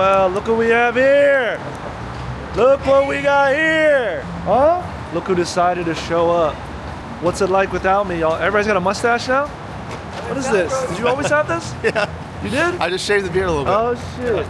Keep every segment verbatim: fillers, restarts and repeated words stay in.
Well, look what we have here. Look what we got here. Huh? Look who decided to show up. What's it like without me, y'all? Everybody's got a mustache now? What is this? Did you always have this? Yeah. You did? I just shaved the beard a little bit. Oh, shit.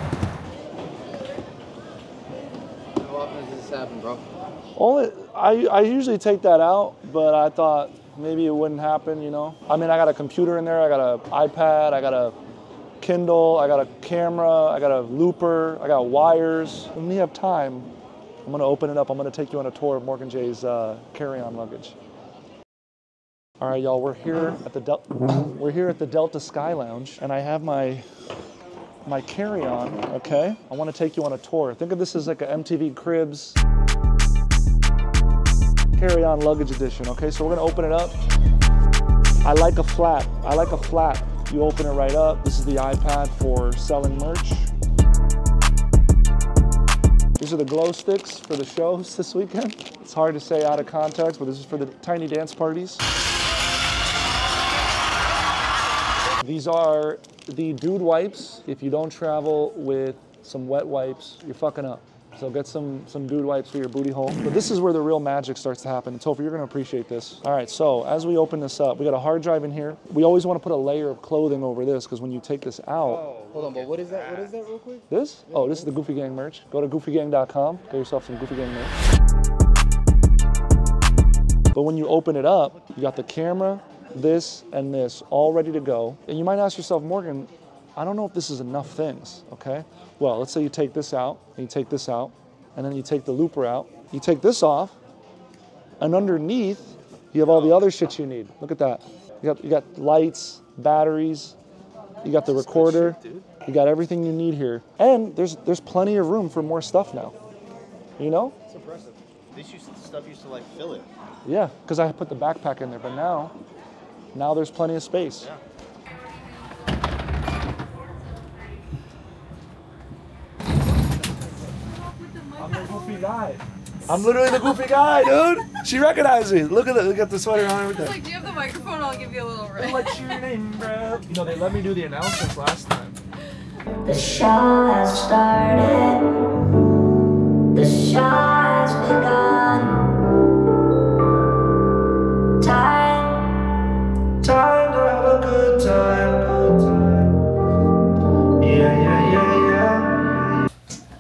How often does this happen, bro? Only, I, I usually take that out, but I thought maybe it wouldn't happen, you know? I mean, I got a computer in there, I got an iPad, I got a Kindle, I got a camera, I got a looper, I got wires. When we have time, I'm gonna open it up. I'm gonna take you on a tour of Morgan Jay's uh, carry-on luggage. All right, y'all, we're here at the Del we're here at the Delta Sky Lounge, and I have my my carry-on. Okay, I want to take you on a tour. Think of this as like an M T V Cribs carry-on luggage edition. Okay, so we're gonna open it up. I like a flap. I like a flap. You open it right up. This is the iPad for selling merch. These are the glow sticks for the shows this weekend. It's hard to say out of context, but this is for the tiny dance parties. These are the dude wipes. If you don't travel with some wet wipes, you're fucking up. So get some, some dude wipes for your booty hole. But this is where the real magic starts to happen. And Topher, you're gonna appreciate this. All right, so as we open this up, we got a hard drive in here. We always wanna put a layer of clothing over this because when you take this out. Oh, hold on, but what is that? What is that real quick? This? Oh, this is the Goofy Gang merch. Go to goofy gang dot com, get yourself some Goofy Gang merch. But when you open it up, you got the camera, this, and this all ready to go. And you might ask yourself, Morgan, I don't know if this is enough things, okay? Well, let's say you take this out, and you take this out, and then you take the looper out. You take this off, and underneath, you have all the other shit you need. Look at that. You got, you got lights, batteries, you got the recorder, you got everything you need here. And there's there's plenty of room for more stuff now, you know? It's impressive. This used to, stuff used to like fill it. Yeah, because I put the backpack in there, but now, now there's plenty of space. Yeah. I'm the goofy guy. I'm literally the goofy guy, dude. She recognized me. Look at the, look at the sweater on and everything. Like, do you have the microphone? I'll give you a little ring. What's your name, bro? You know, they let me do the announcements last time. The show has started. The show has begun. Time. Time to have a good time. Good time. Yeah, yeah, yeah, yeah.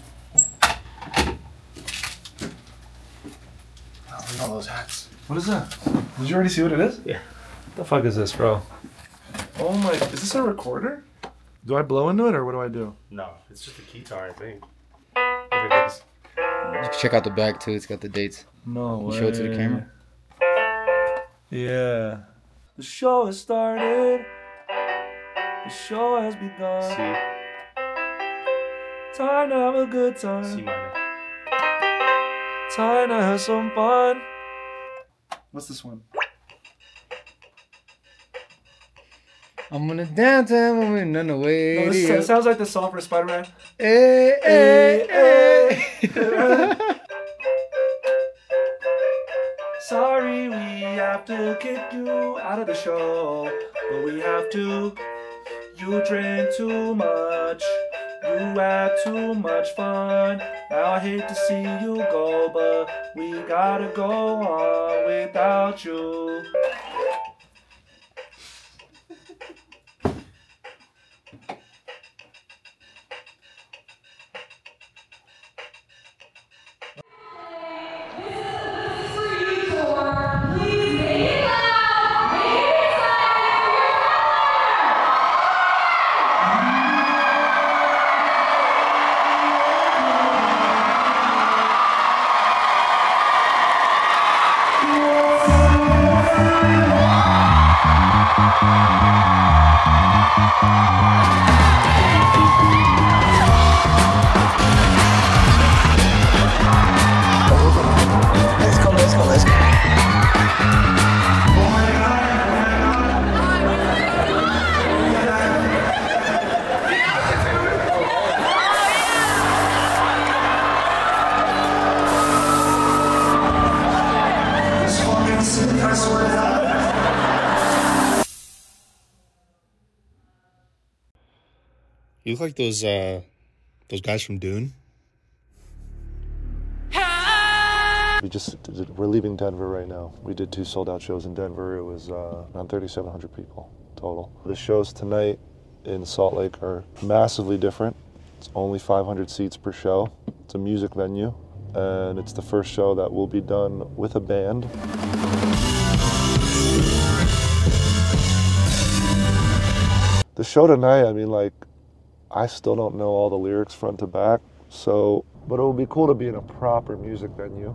Oh, all those hats. What is that? Did you already see what it is? Yeah. What the fuck is this, bro? Oh my, is this a recorder? Do I blow into it or what do I do? No, it's just a guitar, I think. Look at this. You can check out the back too. It's got the dates. No way. You show it to the camera. Yeah. The show has started. The show has begun. C. Time to have a good time. C minor. Time to have some fun. What's this one? I'm gonna dance and I'm gonna run away. No, this is- sounds like the song for Spider-Man. Hey, hey, hey. Sorry, we have to kick you out of the show, but we have to. You drink too much, you had too much fun. Now I hate to see you go, but we gotta go on without you. Let's go, let's go, let's go. You look like those uh, Those guys from Dune? We just, we're leaving Denver right now. We did two sold out shows in Denver. It was uh, around thirty-seven hundred people total. The shows tonight in Salt Lake are massively different. It's only five hundred seats per show. It's a music venue, and it's the first show that will be done with a band. The show tonight, I mean, like, I still don't know all the lyrics front to back, so, but it would be cool to be in a proper music venue.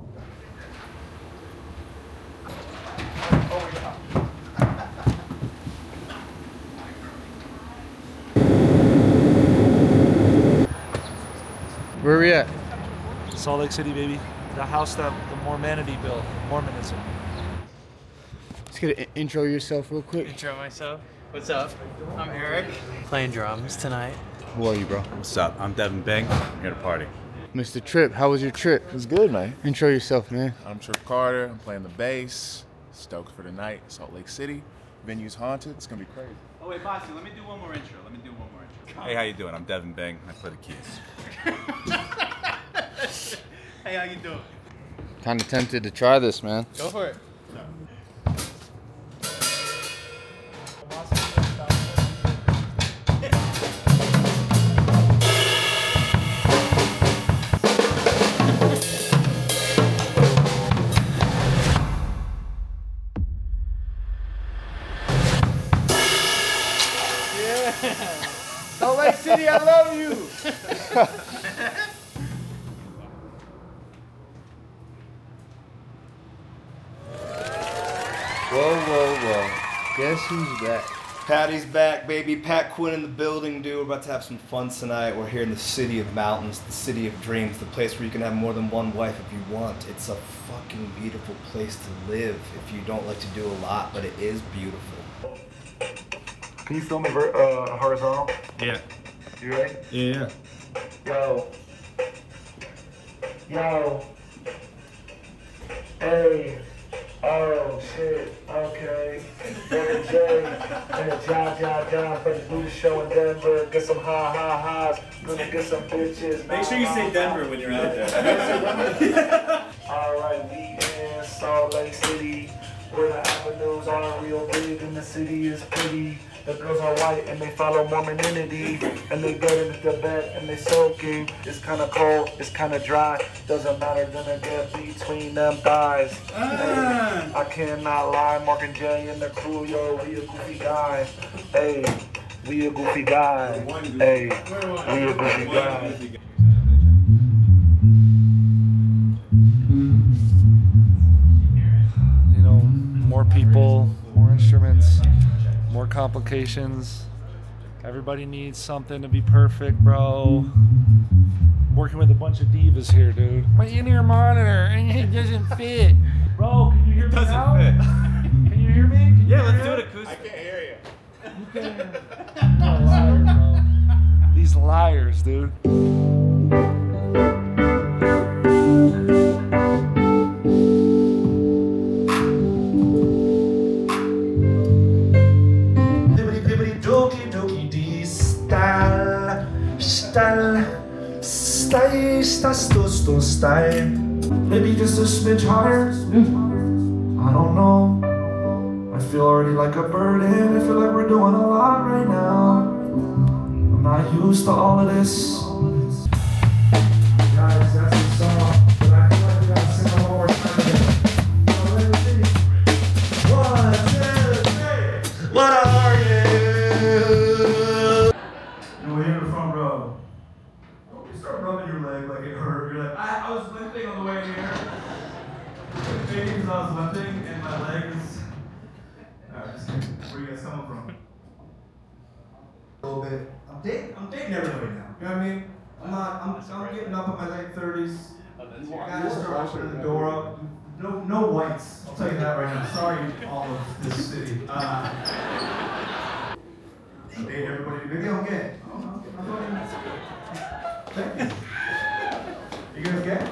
Where are we at? Salt Lake City, baby. The house that the Mormonity built, Mormonism. Let's get an intro yourself real quick. Intro myself. What's up? I'm Eric. Playing drums tonight. Who are you, bro? What's up? I'm Devin Bing. I'm here to party. Mister Tripp, how was your trip? It was good, man. Intro yourself, man. I'm Tripp Carter. I'm playing the bass. Stoked for the night. Salt Lake City. Venue's haunted. It's gonna be crazy. Oh wait, Bossy, let me do one more intro. Let me do one more intro. Hey, how you doing? I'm Devin Bing. I play the keys. Hey, how you doing? Kind of tempted to try this, man. Go for it. Salt Lake City, I love you. Whoa, whoa, whoa. Guess who's back? Patty's back, baby. Pat Quinn in the building, dude. We're about to have some fun tonight. We're here in the city of mountains, the city of dreams, the place where you can have more than one wife if you want. It's a fucking beautiful place to live if you don't like to do a lot, but it is beautiful. Can you film me ver- uh, horizontal? Yeah. You ready? Yeah. Yo. Yo. Hey. Oh shit. Okay. Billy J. And a John John John for the booty show in Denver. Get some ha ha ha's. Gonna get some bitches. Make sure you say Denver when you're out there. Alright, we in Salt Lake City, where the avenues are real big and the city is pretty. The girls are white and they follow Mormonity, and they get into the bed and they soaking. It's kinda cold, it's kinda dry, doesn't matter, gonna get between them thighs. Hey, I cannot lie, Mark and Jay and the crew, yo, we a goofy guy. Hey, we a goofy guy. Hey, we a goofy guy. You know, more people, more instruments, more complications. Everybody needs something to be perfect, bro. I'm working with a bunch of divas here, dude. My in-ear monitor, it doesn't fit. Bro, can you hear me Doesn't now? fit. Can you hear me? Can you Yeah, hear let's do it? it acoustic. I can't hear you. You can't hear. You're a liar, bro. These liars, dude. Style, style, style, style. Maybe just a smidge higher. I don't know. I feel already like a burden. I feel like we're doing a lot right now. I'm not used to all of this. Guys, that's the song, but I feel like we gotta sing it one more time again. One, two, three. What are you? And we're here in the front row. Start rubbing your leg like it hurt. You're like, I, I was limping on the way here. Maybe because I was limping and my leg is. Alright, just kidding. Where you guys coming from? A little bit. I'm dating. I'm dating everybody now. You know what I mean? I'm not. I'm. I'm getting up in my late thirties. Guys start opening the door up. No, no whites. I'll tell you that right now. Sorry, all of this city. Uh, I date everybody. Maybe I'm gay. I don't know. I'm fucking. Thank you. You guys gay?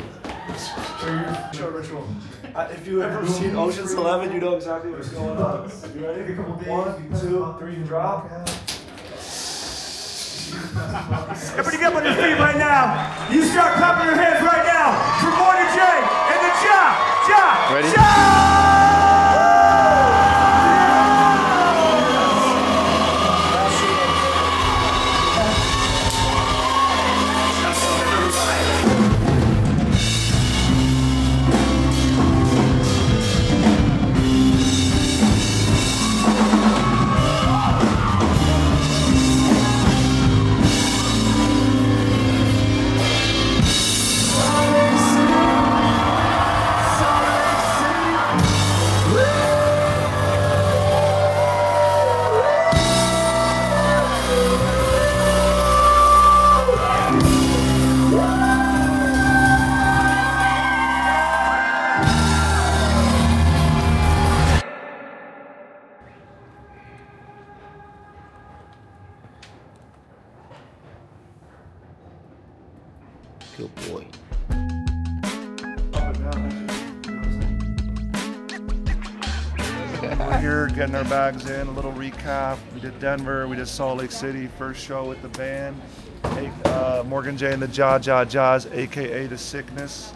Show ritual. Uh, if you've ever seen Ocean's Eleven, you know exactly what's going on. You ready? One, two, three, drop. Everybody get up on your feet You start clapping your hands right now for Morgan J and the Ja, Ja, Ready? Ja! Good boy. We're here getting our bags in, a little recap. We did Denver, we did Salt Lake City, first show with the band. Uh, Morgan J and the Ja Ja Jaws, aka The Sickness.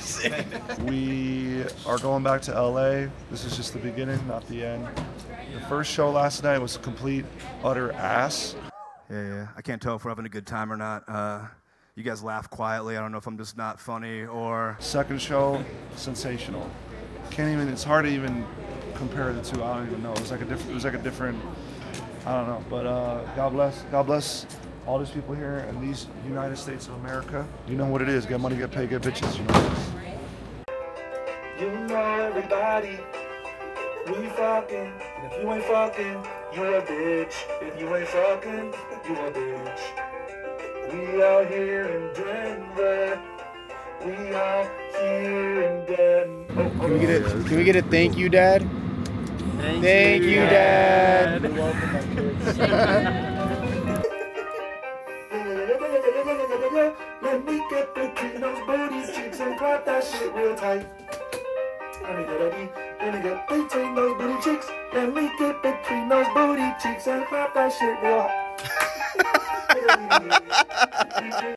We are going back to L A. This is just the beginning, not the end. The first show last night was complete, utter ass. Yeah, yeah. I can't tell if we're having a good time or not. Uh, you guys laugh quietly. I don't know if I'm just not funny or... Second show, sensational. Can't even, it's hard to even compare the two. I don't even know. It was like a different, it was like a different, I don't know. But uh, God bless, God bless all these people here in these United States of America. You know what it is. Get money, get paid, get bitches. You know this. You know everybody, we fucking. And if you ain't fucking, you a bitch. If you ain't fucking, you a bitch. We out here in Denver. We out here in Denver. Can we get a Can we get a thank you, Dad? Thank, thank you, Dad. You're welcome, my kids. Let me get between those booty cheeks and clap that shit real tight. Let me get a let me get between those booty cheeks. Let me get between those booty cheeks and clap that shit real high.